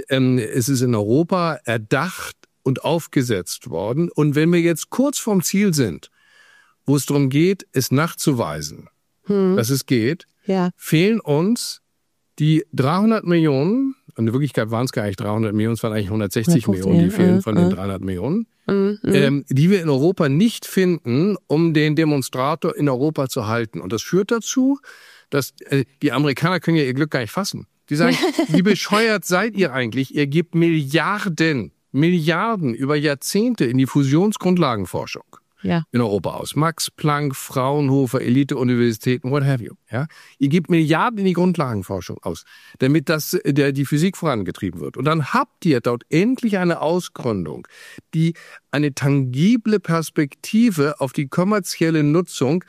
Es ist in Europa erdacht und aufgesetzt worden. Und wenn wir jetzt kurz vorm Ziel sind, wo es darum geht, es nachzuweisen, dass es geht, fehlen uns die 300 Millionen, und in Wirklichkeit waren es gar nicht 300 Millionen, es waren eigentlich 160 Millionen, die fehlen von den 300 Millionen, die wir in Europa nicht finden, um den Demonstrator in Europa zu halten. Und das führt dazu, dass die Amerikaner können ja ihr Glück gar nicht fassen. Die sagen, wie bescheuert seid ihr eigentlich? Ihr gebt Milliarden über Jahrzehnte in die Fusionsgrundlagenforschung. In Europa aus. Max Planck, Fraunhofer, Elite-Universitäten, what have you. Ja? Ihr gebt Milliarden in die Grundlagenforschung aus, damit die Physik vorangetrieben wird. Und dann habt ihr dort endlich eine Ausgründung, die eine tangible Perspektive auf die kommerzielle Nutzung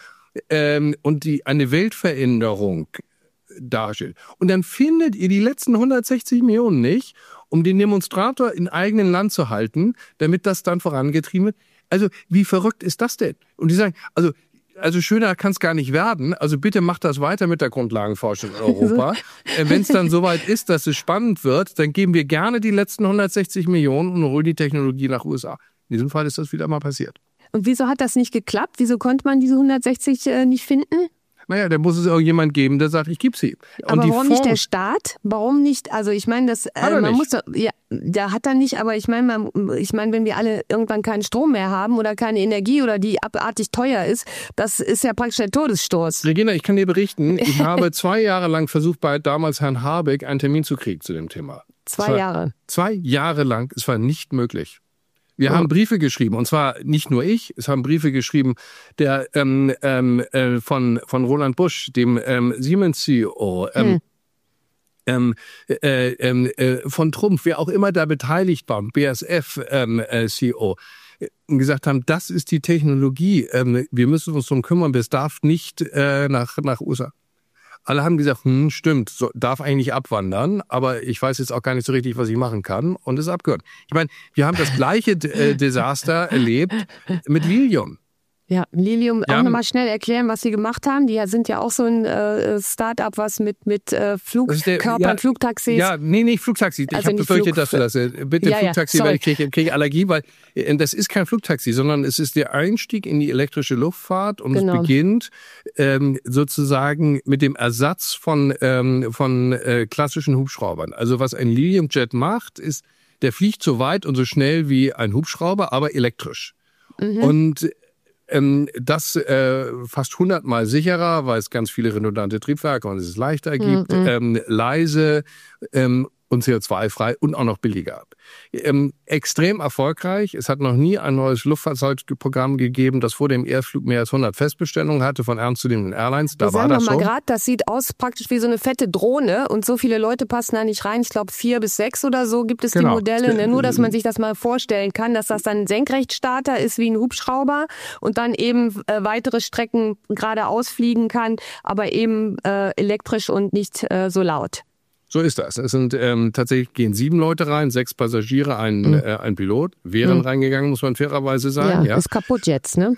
und eine Weltveränderung darstellt. Und dann findet ihr die letzten 160 Millionen nicht, um den Demonstrator in eigenem Land zu halten, damit das dann vorangetrieben wird. Also wie verrückt ist das denn? Und die sagen, also schöner kann es gar nicht werden. Also bitte macht das weiter mit der Grundlagenforschung in Europa. Wenn es dann soweit ist, dass es spannend wird, dann geben wir gerne die letzten 160 Millionen und holen die Technologie nach USA. In diesem Fall ist das wieder mal passiert. Und wieso hat das nicht geklappt? Wieso konnte man diese 160 nicht finden? Naja, da muss es auch jemand geben, der sagt, ich gebe sie. Aber warum nicht der Staat? Warum nicht? Also ich meine, man muss doch, ja, der hat er nicht, aber ich meine, wenn wir alle irgendwann keinen Strom mehr haben oder keine Energie oder die abartig teuer ist, das ist ja praktisch der Todesstoß. Regina, ich kann dir berichten, ich habe 2 Jahre lang versucht, bei damals Herrn Habeck einen Termin zu kriegen zu dem Thema. 2 Jahre? 2 Jahre lang, es war nicht möglich. Wir haben Briefe geschrieben, und zwar nicht nur ich, es haben Briefe geschrieben der von Roland Busch, dem Siemens-CEO, von Trumpf, wer auch immer da beteiligt war, BASF-CEO, gesagt haben, das ist die Technologie, wir müssen uns darum kümmern, es darf nicht nach USA. Alle haben gesagt, stimmt, darf eigentlich abwandern, aber ich weiß jetzt auch gar nicht so richtig, was ich machen kann, und ist abgehört. Ich meine, wir haben das gleiche Desaster erlebt mit Lilium. Ja, Lilium, auch nochmal schnell erklären, was Sie gemacht haben. Die sind ja auch so ein Start-up, was mit Flugkörpern, Flugtaxis. Ja, nicht Flugtaxi. Ich habe befürchtet, dass du das... Bitte Flugtaxi, weil ich kriege Allergie, weil das ist kein Flugtaxi, sondern es ist der Einstieg in die elektrische Luftfahrt, und es beginnt sozusagen mit dem Ersatz von klassischen Hubschraubern. Also was ein Liliumjet macht, ist, der fliegt so weit und so schnell wie ein Hubschrauber, aber elektrisch. Und das fast 100-mal sicherer, weil es ganz viele redundante Triebwerke und es leichter gibt, leise und CO2-frei und auch noch billiger. Extrem erfolgreich. Es hat noch nie ein neues Luftfahrzeugprogramm gegeben, das vor dem Erstflug mehr als 100 Festbestellungen hatte von ernstzunehmenden Airlines. Da war das schon. Grad, das sieht aus praktisch wie so eine fette Drohne, und so viele Leute passen da nicht rein. Ich glaube 4 bis 6 oder so gibt es die Modelle. Ne? Nur, dass man sich das mal vorstellen kann, dass das dann ein Senkrechtstarter ist wie ein Hubschrauber und dann eben weitere Strecken geradeaus fliegen kann, aber eben elektrisch und nicht so laut. So ist das. Es sind tatsächlich gehen 7 Leute rein, 6 Passagiere, ein Pilot. Wären reingegangen, muss man fairerweise sagen. Ja, ist kaputt jetzt, ne?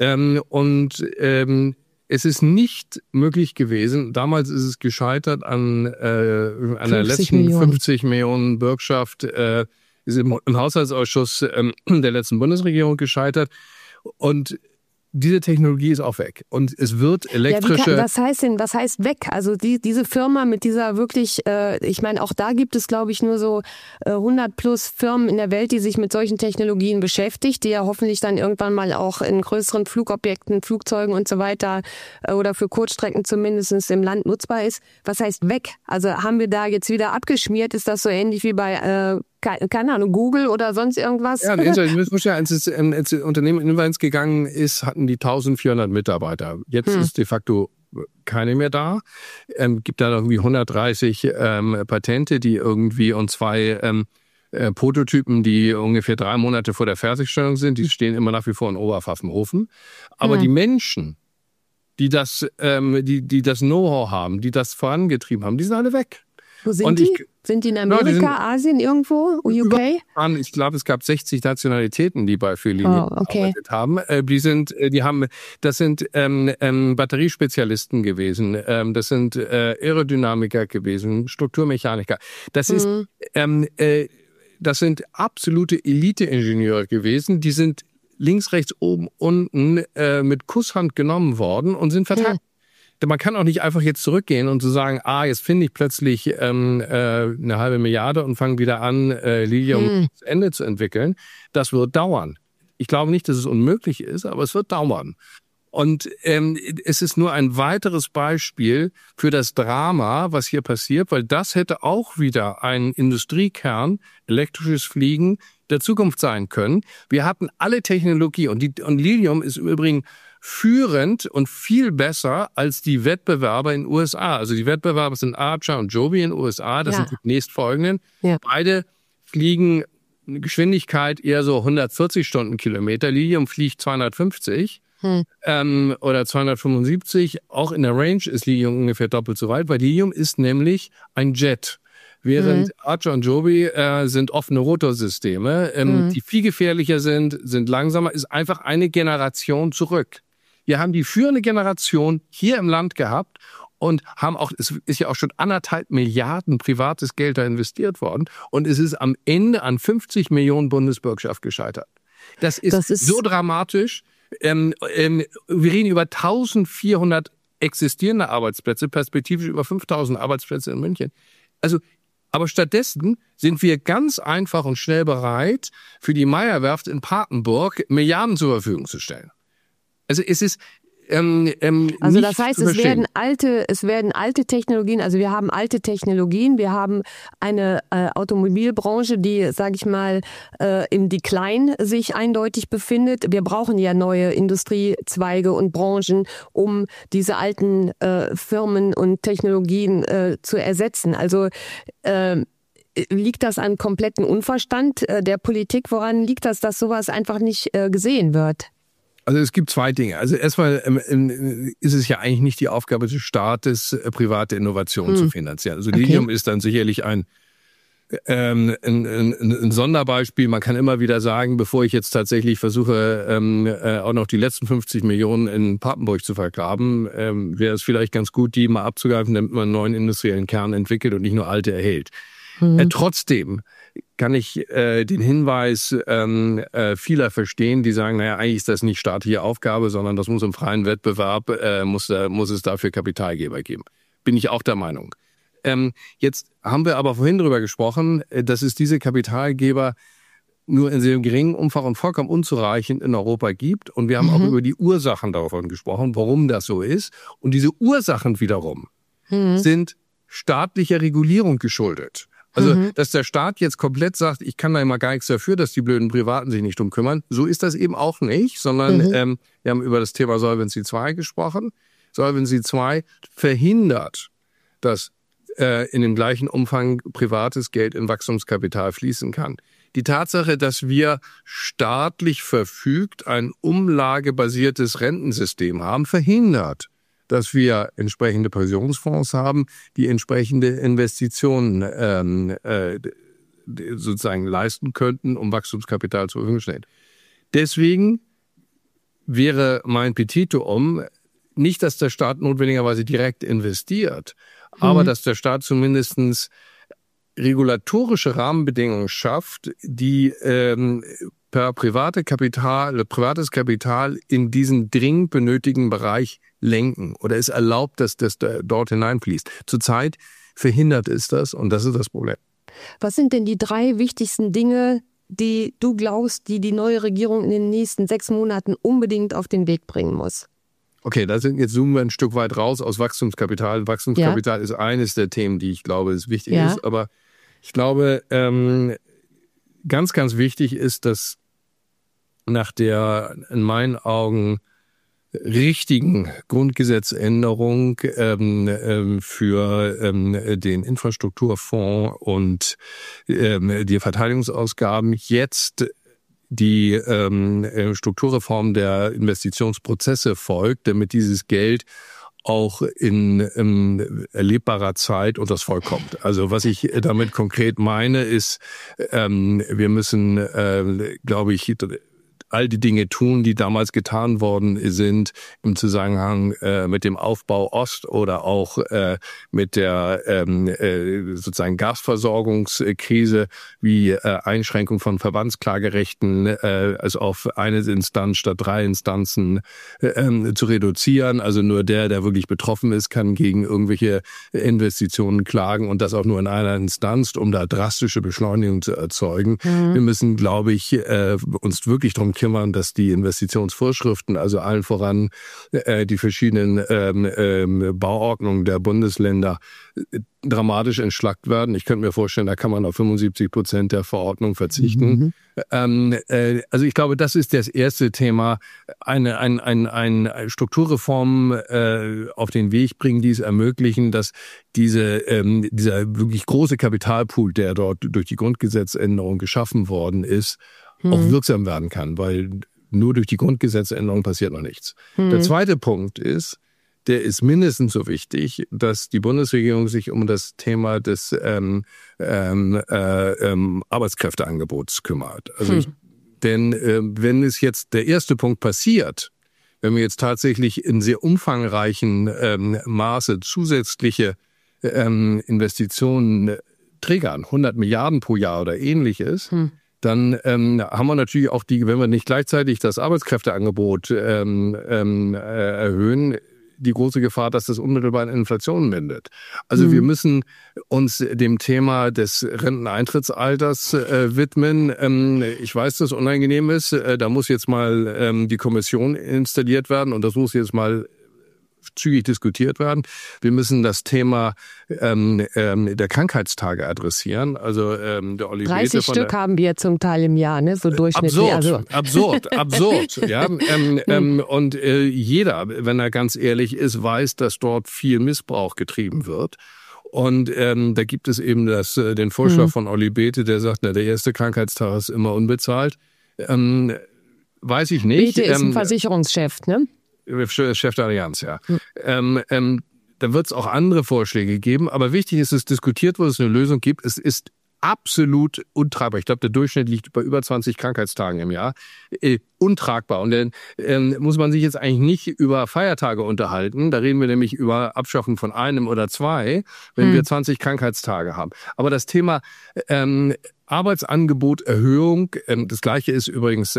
Es ist nicht möglich gewesen. Damals ist es gescheitert an einer letzten 50 Millionen Bürgschaft. Ist im Haushaltsausschuss der letzten Bundesregierung gescheitert. Und diese Technologie ist auch weg. Und es wird elektrische... was heißt weg? Also diese Firma mit dieser wirklich, ich meine, auch da gibt es, glaube ich, nur so 100 plus Firmen in der Welt, die sich mit solchen Technologien beschäftigt, die ja hoffentlich dann irgendwann mal auch in größeren Flugobjekten, Flugzeugen und so weiter oder für Kurzstrecken zumindest im Land nutzbar ist. Was heißt weg? Also haben wir da jetzt wieder abgeschmiert? Ist das so ähnlich wie bei... keine Ahnung, Google oder sonst irgendwas? Ja, als das Unternehmen Innovinz gegangen ist, hatten die 1400 Mitarbeiter. Jetzt ist de facto keine mehr da. Gibt da irgendwie 130 Patente, die irgendwie und 2 Prototypen, die ungefähr 3 Monate vor der Fertigstellung sind. Die stehen immer nach wie vor in Oberpfaffenhofen. Aber die Menschen, die das Know-how haben, die das vorangetrieben haben, die sind alle weg. Wo sind die? Sind die in Amerika, Asien, irgendwo? UK? Ich glaube, es gab 60 Nationalitäten, die bei Firlinien gearbeitet haben. Das sind Batteriespezialisten gewesen. Das sind Aerodynamiker gewesen, Strukturmechaniker. Das sind absolute Elite-Ingenieure gewesen. Die sind links, rechts, oben, unten mit Kusshand genommen worden und sind verteilt. Man kann auch nicht einfach jetzt zurückgehen und so sagen, jetzt finde ich plötzlich eine halbe Milliarde und fange wieder an, Lilium zu Ende zu entwickeln. Das wird dauern. Ich glaube nicht, dass es unmöglich ist, aber es wird dauern. Und es ist nur ein weiteres Beispiel für das Drama, was hier passiert, weil das hätte auch wieder ein Industriekern, elektrisches Fliegen der Zukunft sein können. Wir hatten alle Technologie und Lilium ist im Übrigen führend und viel besser als die Wettbewerber in den USA. Also die Wettbewerber sind Archer und Joby in den USA, das sind die nächstfolgenden. Ja. Beide fliegen eine Geschwindigkeit eher so 140 Stundenkilometer. Lilium fliegt 250 oder 275. Auch in der Range ist Lilium ungefähr doppelt so weit, weil Lilium ist nämlich ein Jet. Während Archer und Joby sind offene Rotorsysteme, die viel gefährlicher sind langsamer, ist einfach eine Generation zurück. Wir haben die führende Generation hier im Land gehabt und haben auch, es ist ja auch schon 1,5 Milliarden privates Geld da investiert worden und es ist am Ende an 50 Millionen Bundesbürgschaft gescheitert. Das ist so dramatisch. Wir reden über 1400 existierende Arbeitsplätze, perspektivisch über 5000 Arbeitsplätze in München. Aber stattdessen sind wir ganz einfach und schnell bereit, für die Meyer-Werft in Papenburg Milliarden zur Verfügung zu stellen. Also es ist also das heißt, es werden alte Technologien, also wir haben alte Technologien, wir haben eine Automobilbranche, die, sage ich mal, im Decline sich eindeutig befindet. Wir brauchen ja neue Industriezweige und Branchen, um diese alten Firmen und Technologien zu ersetzen. Also liegt das an kompletten Unverstand der Politik? Woran liegt das, dass sowas einfach nicht gesehen wird? Also es gibt 2 Dinge. Also erstmal ist es ja eigentlich nicht die Aufgabe des Staates, private Innovationen zu finanzieren. Also Lilium ist dann sicherlich ein Sonderbeispiel. Man kann immer wieder sagen, bevor ich jetzt tatsächlich versuche, auch noch die letzten 50 Millionen in Papenburg zu vergraben, wäre es vielleicht ganz gut, die mal abzugreifen, damit man einen neuen industriellen Kern entwickelt und nicht nur alte erhält. Trotzdem kann ich den Hinweis vieler verstehen, die sagen, eigentlich ist das nicht staatliche Aufgabe, sondern das muss im freien Wettbewerb, muss es dafür Kapitalgeber geben. Bin ich auch der Meinung. Jetzt haben wir aber vorhin darüber gesprochen, dass es diese Kapitalgeber nur in sehr geringem Umfang und vollkommen unzureichend in Europa gibt. Und wir haben auch über die Ursachen davon gesprochen, warum das so ist. Und diese Ursachen wiederum sind staatlicher Regulierung geschuldet. Also, dass der Staat jetzt komplett sagt, ich kann da immer gar nichts dafür, dass die blöden Privaten sich nicht drum kümmern, so ist das eben auch nicht, sondern wir haben über das Thema Solvency II gesprochen. Solvency II verhindert, dass in dem gleichen Umfang privates Geld in Wachstumskapital fließen kann. Die Tatsache, dass wir staatlich verfügt ein umlagebasiertes Rentensystem haben, verhindert, dass wir entsprechende Pensionsfonds haben, die entsprechende Investitionen sozusagen leisten könnten, um Wachstumskapital zur Verfügung zu stellen. Deswegen wäre mein Petitum nicht, dass der Staat notwendigerweise direkt investiert, aber dass der Staat zumindestens regulatorische Rahmenbedingungen schafft, die privates Kapital in diesen dringend benötigten Bereich lenken oder es erlaubt, dass das dort hineinfließt. Zurzeit verhindert es das und das ist das Problem. Was sind denn die 3 wichtigsten Dinge, die du glaubst, die neue Regierung in den nächsten 6 Monaten unbedingt auf den Weg bringen muss? Okay, jetzt zoomen wir ein Stück weit raus aus Wachstumskapital. Wachstumskapital ist eines der Themen, die ich glaube, es wichtig ist. Aber ich glaube, ganz, ganz wichtig ist, dass nach der in meinen Augen richtigen Grundgesetzänderung für den Infrastrukturfonds und die Verteidigungsausgaben jetzt die Strukturreform der Investitionsprozesse folgt, damit dieses Geld auch in erlebbarer Zeit unter das Volk kommt. Also was ich damit konkret meine, ist, wir müssen, glaube ich, all die Dinge tun, die damals getan worden sind im Zusammenhang mit dem Aufbau Ost oder auch mit der sozusagen Gasversorgungskrise wie Einschränkung von Verbandsklagerechten also auf eine Instanz statt 3 Instanzen zu reduzieren. Also nur der wirklich betroffen ist, kann gegen irgendwelche Investitionen klagen und das auch nur in einer Instanz, um da drastische Beschleunigung zu erzeugen. Wir müssen, glaube ich, uns wirklich darum kümmern, dass die Investitionsvorschriften, also allen voran die verschiedenen Bauordnungen der Bundesländer dramatisch entschlackt werden. Ich könnte mir vorstellen, da kann man auf 75% der Verordnung verzichten. Also ich glaube, das ist das erste Thema, eine Strukturreform auf den Weg bringen, die es ermöglichen, dass dieser wirklich große Kapitalpool, der dort durch die Grundgesetzänderung geschaffen worden ist, auch wirksam werden kann, weil nur durch die Grundgesetzänderung passiert noch nichts. Der zweite Punkt ist, der ist mindestens so wichtig, dass die Bundesregierung sich um das Thema des Arbeitskräfteangebots kümmert. Also denn wenn es jetzt der erste Punkt passiert, wenn wir jetzt tatsächlich in sehr umfangreichen Maße zusätzliche Investitionen triggern, 100 Milliarden pro Jahr oder ähnliches, dann haben wir natürlich auch wenn wir nicht gleichzeitig das Arbeitskräfteangebot erhöhen, die große Gefahr, dass das unmittelbar in Inflation mündet. Also wir müssen uns dem Thema des Renteneintrittsalters widmen. Ich weiß, dass es unangenehm ist. Da muss jetzt mal die Kommission installiert werden und das muss jetzt mal zügig diskutiert werden. Wir müssen das Thema der Krankheitstage adressieren. Also der Olli 30 Bete Stück haben wir zum Teil im Jahr, ne? So durchschnittlich. Absurd. Ja. Und jeder, wenn er ganz ehrlich ist, weiß, dass dort viel Missbrauch getrieben wird. Und da gibt es eben den Vorschlag von Olli Bete, der sagt, der erste Krankheitstag ist immer unbezahlt. Weiß ich nicht. Bete ist ein Versicherungschef, ne? Chef der Allianz, ja. Da wird es auch andere Vorschläge geben, aber wichtig ist, dass diskutiert wird, dass es eine Lösung gibt. Es ist absolut untragbar. Ich glaube, der Durchschnitt liegt bei über 20 Krankheitstagen im Jahr. Untragbar. Und dann muss man sich jetzt eigentlich nicht über Feiertage unterhalten. Da reden wir nämlich über Abschaffung von einem oder 2, wenn wir 20 Krankheitstage haben. Aber das Thema Arbeitsangeboterhöhung, das Gleiche ist übrigens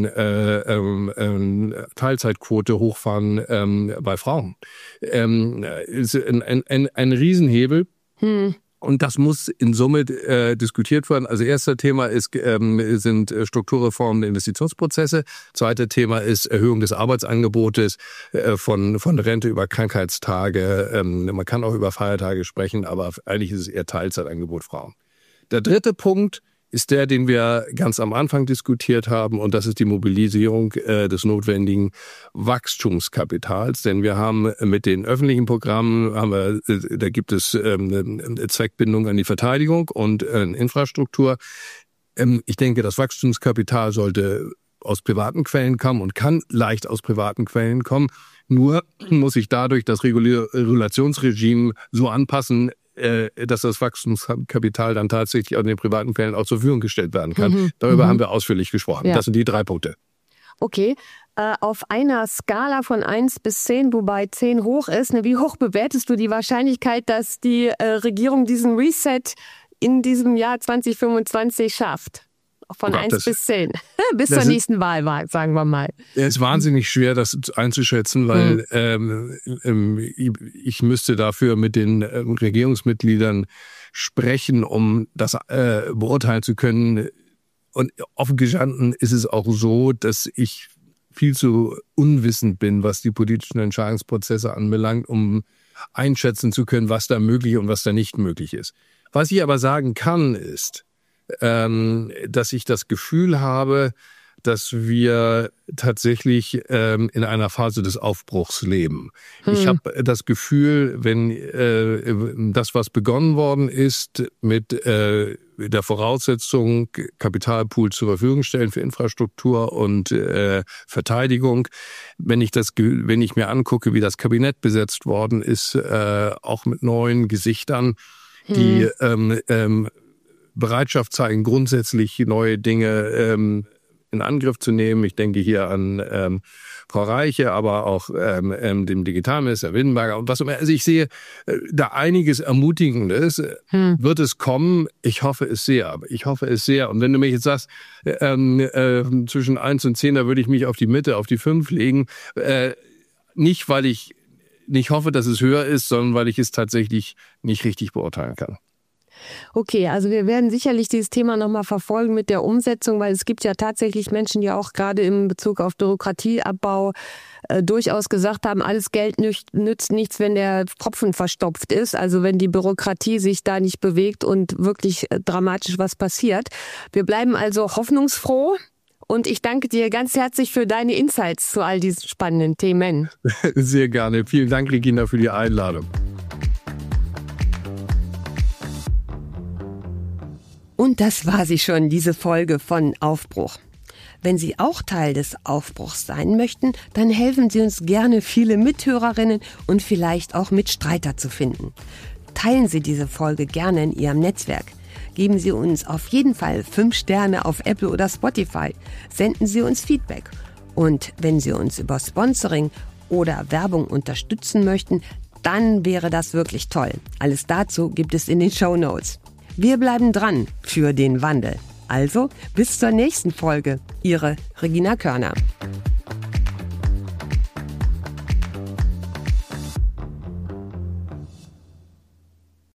Teilzeitquote hochfahren bei Frauen. Ist ein Riesenhebel. Und das muss in Summe diskutiert werden. Also erster Thema sind Strukturreformen der Investitionsprozesse. Zweite Thema ist Erhöhung des Arbeitsangebotes von Rente über Krankheitstage. Man kann auch über Feiertage sprechen, aber eigentlich ist es eher Teilzeitangebot Frauen. Der dritte Punkt ist der, den wir ganz am Anfang diskutiert haben, und das ist die Mobilisierung des notwendigen Wachstumskapitals. Denn wir haben mit den öffentlichen Programmen, da gibt es eine Zweckbindung an die Verteidigung und Infrastruktur. Ich denke, das Wachstumskapital sollte aus privaten Quellen kommen und kann leicht aus privaten Quellen kommen. Nur muss sich dadurch das Regulationsregime so anpassen, dass das Wachstumskapital dann tatsächlich an den privaten Quellen auch zur Verfügung gestellt werden kann. Darüber haben wir ausführlich gesprochen. Ja. Das sind die 3 Punkte. Okay. Auf einer Skala von 1 bis 10, wobei 10 hoch ist, wie hoch bewertest du die Wahrscheinlichkeit, dass die Regierung diesen Reset in diesem Jahr 2025 schafft? von 1 bis 10. Bis zur nächsten Wahl, sagen wir mal. Es ist wahnsinnig schwer, das einzuschätzen, weil ich müsste dafür mit den Regierungsmitgliedern sprechen, um das beurteilen zu können. Und offen gestanden ist es auch so, dass ich viel zu unwissend bin, was die politischen Entscheidungsprozesse anbelangt, um einschätzen zu können, was da möglich und was da nicht möglich ist. Was ich aber sagen kann, ist, dass ich das Gefühl habe, dass wir tatsächlich in einer Phase des Aufbruchs leben. Ich habe das Gefühl, wenn das, was begonnen worden ist mit der Voraussetzung, Kapitalpool zur Verfügung stellen für Infrastruktur und Verteidigung, wenn ich mir angucke, wie das Kabinett besetzt worden ist, auch mit neuen Gesichtern, die Bereitschaft zeigen, grundsätzlich neue Dinge in Angriff zu nehmen. Ich denke hier an Frau Reiche, aber auch dem Digitalminister Windenberger und was immer. Also ich sehe da einiges Ermutigendes. Wird es kommen? Ich hoffe es sehr. Und wenn du mich jetzt sagst, zwischen 1 und 10, da würde ich mich auf die Mitte, auf die 5 legen. Nicht, weil ich nicht hoffe, dass es höher ist, sondern weil ich es tatsächlich nicht richtig beurteilen kann. Okay, also wir werden sicherlich dieses Thema nochmal verfolgen mit der Umsetzung, weil es gibt ja tatsächlich Menschen, die auch gerade in Bezug auf Bürokratieabbau durchaus gesagt haben, alles Geld nützt nichts, wenn der Tropfen verstopft ist, also wenn die Bürokratie sich da nicht bewegt und wirklich dramatisch was passiert. Wir bleiben also hoffnungsfroh und ich danke dir ganz herzlich für deine Insights zu all diesen spannenden Themen. Sehr gerne. Vielen Dank, Regina, für die Einladung. Und das war sie schon, diese Folge von Aufbruch. Wenn Sie auch Teil des Aufbruchs sein möchten, dann helfen Sie uns gerne, viele Mithörerinnen und vielleicht auch Mitstreiter zu finden. Teilen Sie diese Folge gerne in Ihrem Netzwerk. Geben Sie uns auf jeden Fall 5 Sterne auf Apple oder Spotify. Senden Sie uns Feedback. Und wenn Sie uns über Sponsoring oder Werbung unterstützen möchten, dann wäre das wirklich toll. Alles dazu gibt es in den Shownotes. Wir bleiben dran für den Wandel. Also bis zur nächsten Folge. Ihre Regina Körner.